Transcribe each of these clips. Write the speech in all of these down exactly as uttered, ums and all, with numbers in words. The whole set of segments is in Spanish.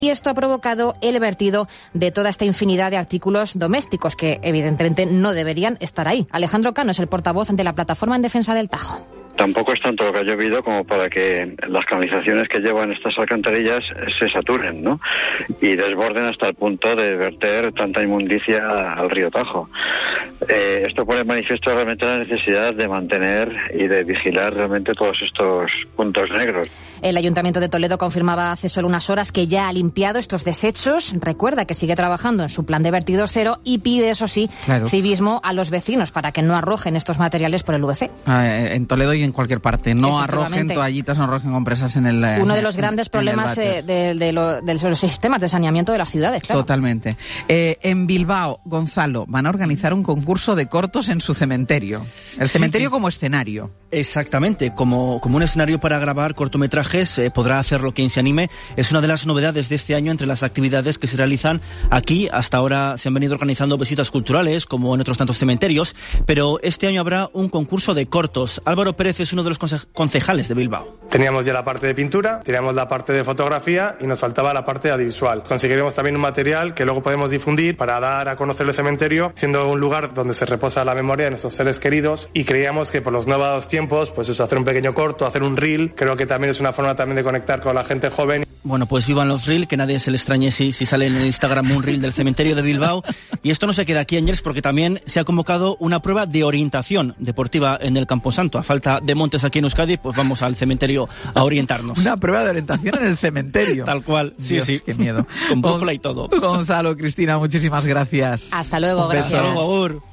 Y esto ha provocado el vertido de toda esta infinidad de artículos domésticos que evidentemente no deberían estar ahí. Alejandro Cano es el portavoz de la Plataforma en Defensa del Tajo. Tampoco es tanto lo que ha llovido como para que las canalizaciones que llevan estas alcantarillas se saturen, ¿no? Y desborden hasta el punto de verter tanta inmundicia al río Tajo. Eh, esto pone en manifiesto realmente la necesidad de mantener y de vigilar realmente todos estos puntos negros. El Ayuntamiento de Toledo confirmaba hace solo unas horas que ya ha limpiado estos desechos. Recuerda que sigue trabajando en su plan de vertidos cero y pide, eso sí, claro, civismo a los vecinos para que no arrojen estos materiales por el U V C. Ah, en Toledo y en cualquier parte. No arrojen toallitas, no arrojen compresas en el... Uno de los grandes problemas eh, de, de, lo, de los sistemas de saneamiento de las ciudades, claro. Totalmente. Eh, en Bilbao, Gonzalo, van a organizar un concurso de cortos en su cementerio. El cementerio sí, como escenario. Exactamente, como, como un escenario para grabar cortometrajes, eh, podrá hacerlo quien se anime. Es una de las novedades de este año entre las actividades que se realizan aquí. Hasta ahora se han venido organizando visitas culturales, como en otros tantos cementerios, pero este año habrá un concurso de cortos. Álvaro Pérez es uno de los concejales de Bilbao. Teníamos ya la parte de pintura, teníamos la parte de fotografía y nos faltaba la parte audiovisual. Conseguiremos también un material que luego podemos difundir para dar a conocer el cementerio, siendo un lugar donde se reposa la memoria de nuestros seres queridos, y creíamos que por los nuevos tiempos, pues eso, hacer un pequeño corto, hacer un reel, creo que también es una forma también de conectar con la gente joven. Bueno, pues vivan los reel, que nadie se le extrañe si, si sale en el Instagram un reel del cementerio de Bilbao. Y esto no se queda aquí, Ángels, porque también se ha convocado una prueba de orientación deportiva en el Camposanto. A falta de montes aquí en Euskadi, pues vamos al cementerio a orientarnos. Una prueba de orientación en el cementerio. Tal cual, sí, Dios, sí. Qué miedo. Con brújula y todo. Gonzalo, Cristina, muchísimas gracias. Hasta luego, gracias. Hasta luego, Agur.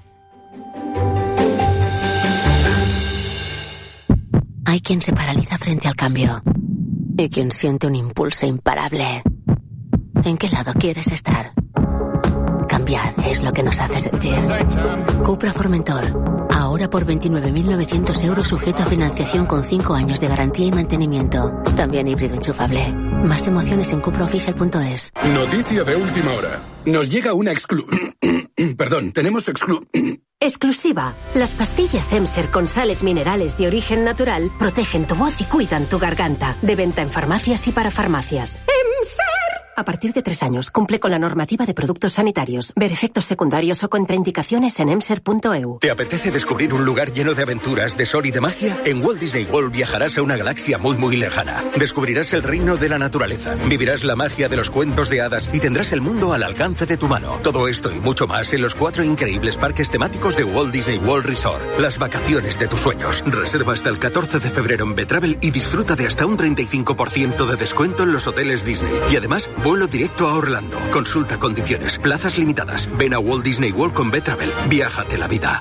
Hay quien se paraliza frente al cambio y quien siente un impulso imparable. ¿En qué lado quieres estar? Cambiar es lo que nos hace sentir. Cupra Formentor. Ahora por veintinueve mil novecientos euros, sujeto a financiación con cinco años de garantía y mantenimiento. También híbrido enchufable. Más emociones en cupra oficial punto es. Noticia de última hora. Nos llega una exclu... Perdón, tenemos exclu... Exclusiva. Las pastillas Emser con sales minerales de origen natural protegen tu voz y cuidan tu garganta. De venta en farmacias y para farmacias. ¡Emser! A partir de tres años, cumple con la normativa de productos sanitarios. Ver efectos secundarios o contraindicaciones en emser punto e u. ¿Te apetece descubrir un lugar lleno de aventuras, de sol y de magia? En Walt Disney World viajarás a una galaxia muy muy lejana. Descubrirás el reino de la naturaleza, vivirás la magia de los cuentos de hadas y tendrás el mundo al alcance de tu mano. Todo esto y mucho más en los cuatro increíbles parques temáticos de Walt Disney World Resort. Las vacaciones de tus sueños. Reserva hasta el catorce de febrero en Betravel y disfruta de hasta un treinta y cinco por ciento de descuento en los hoteles Disney. Y además, vuelo directo a Orlando. Consulta condiciones. Plazas limitadas. Ven a Walt Disney World con Betravel. Viájate la vida.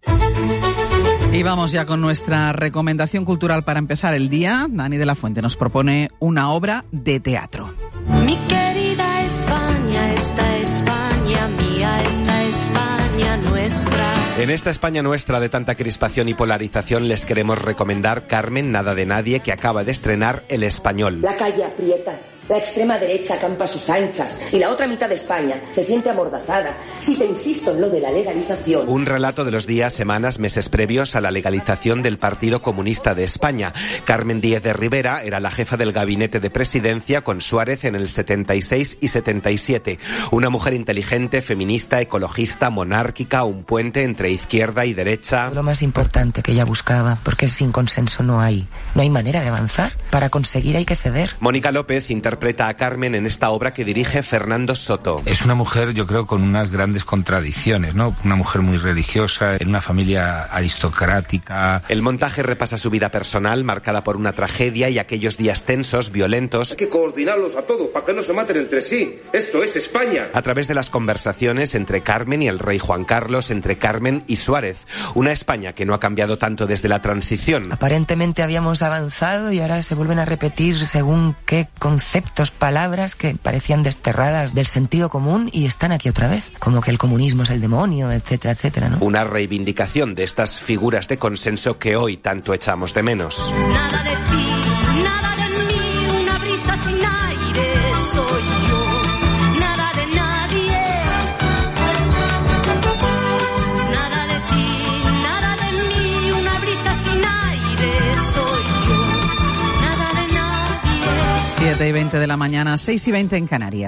Y vamos ya con nuestra recomendación cultural para empezar el día. Dani de la Fuente nos propone una obra de teatro. Mi querida España, esta España mía, esta España nuestra. En esta España nuestra de tanta crispación y polarización les queremos recomendar Carmen, nada de nadie, que acaba de estrenar El Español. La calle aprieta, la extrema derecha campa a sus anchas y la otra mitad de España se siente amordazada. Si te insisto en lo de la legalización. Un relato de los días, semanas, meses previos a la legalización del Partido Comunista de España. Carmen Díez de Rivera era la jefa del gabinete de presidencia con Suárez en el setenta y seis y setenta y siete. Una mujer inteligente, feminista, ecologista, monárquica, un puente entre izquierda y derecha. Lo más importante que ella buscaba, porque sin consenso no hay, no hay manera de avanzar. Para conseguir hay que ceder. Mónica López interpreta a Carmen en esta obra que dirige Fernando Soto. Es una mujer, yo creo, con unas grandes contradicciones, ¿no? Una mujer muy religiosa, en una familia aristocrática. El montaje repasa su vida personal, marcada por una tragedia y aquellos días tensos, violentos. Hay que coordinarlos a todos para que no se maten entre sí. Esto es España. A través de las conversaciones entre Carmen y el rey Juan Carlos, entre Carmen y Suárez. Una España que no ha cambiado tanto desde la transición. Aparentemente habíamos avanzado y ahora se vuelven a repetir según qué conceptos, palabras que parecían desterradas del sentido común y están aquí otra vez. Como que el comunismo es el demonio, etcétera, etcétera, ¿no? Una reivindicación de estas figuras de consenso que hoy tanto echamos de menos. Nada de ti, nada de mí, una brisa sin aire soy yo. Nada de nadie. Nada de ti, nada de mí, una brisa sin aire soy yo. Nada de nadie. siete siete y veinte de la mañana, seis y veinte en Canarias.